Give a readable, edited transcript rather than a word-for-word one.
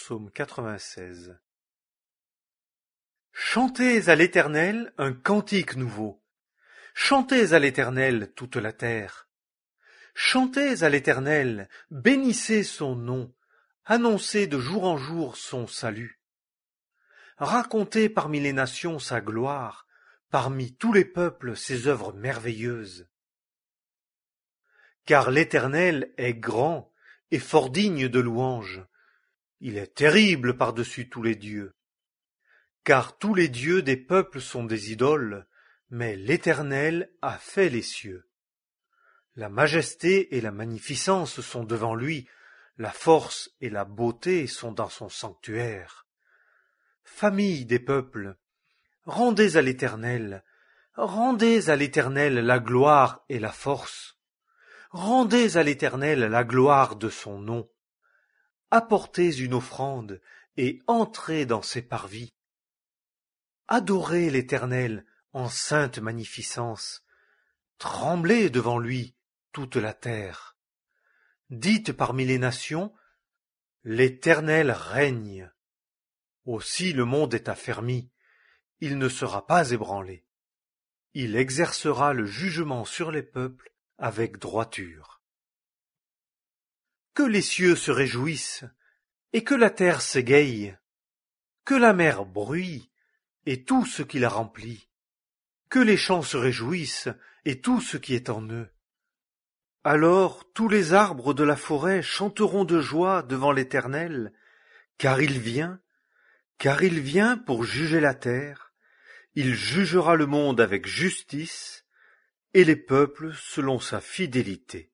Psaume 96. Chantez à l'Éternel un cantique nouveau. Chantez à l'Éternel toute la terre. Chantez à l'Éternel, bénissez son nom, annoncez de jour en jour son salut. Racontez parmi les nations sa gloire, parmi tous les peuples ses œuvres merveilleuses. Car l'Éternel est grand et fort digne de louange. Il est terrible par-dessus tous les dieux. Car tous les dieux des peuples sont des idoles, mais l'Éternel a fait les cieux. La majesté et la magnificence sont devant lui, la force et la beauté sont dans son sanctuaire. Famille des peuples, rendez à l'Éternel la gloire et la force. Rendez à l'Éternel la gloire de son nom. Apportez une offrande et entrez dans ses parvis. Adorez l'Éternel en sainte magnificence. Tremblez devant lui toute la terre. Dites parmi les nations, l'Éternel règne. Aussi le monde est affermi, il ne sera pas ébranlé. Il exercera le jugement sur les peuples avec droiture. Que les cieux se réjouissent, et que la terre s'égaye, que la mer bruille, et tout ce qui la remplit, que les champs se réjouissent, et tout ce qui est en eux. Alors tous les arbres de la forêt chanteront de joie devant l'Éternel, car il vient pour juger la terre, il jugera le monde avec justice, et les peuples selon sa fidélité.